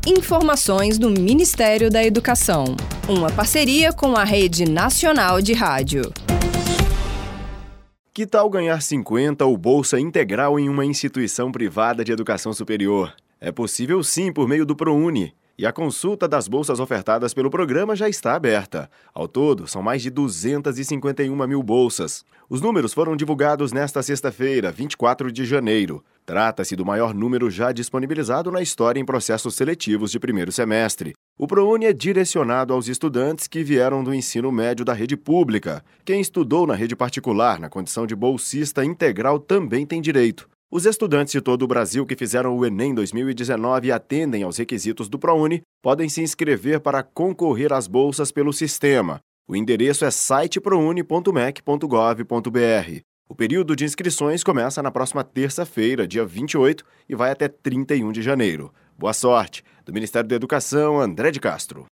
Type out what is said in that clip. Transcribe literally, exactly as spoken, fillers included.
Informações do Ministério da Educação. Uma parceria com a Rede Nacional de Rádio. Que tal ganhar cinquenta ou bolsa integral em uma instituição privada de educação superior? É possível sim por meio do ProUni. E a consulta das bolsas ofertadas pelo programa já está aberta. Ao todo, são mais de duzentas e cinquenta e uma mil bolsas. Os números foram divulgados nesta sexta-feira, vinte e quatro de janeiro. Trata-se do maior número já disponibilizado na história em processos seletivos de primeiro semestre. O ProUni é direcionado aos estudantes que vieram do ensino médio da rede pública. Quem estudou na rede particular, na condição de bolsista integral, também tem direito. Os estudantes de todo o Brasil que fizeram o Enem dois mil e dezenove e atendem aos requisitos do ProUni podem se inscrever para concorrer às bolsas pelo sistema. O endereço é site prouni ponto mec ponto gov ponto br. O período de inscrições começa na próxima terça-feira, dia vinte e oito, e vai até trinta e um de janeiro. Boa sorte! Do Ministério da Educação, André de Castro.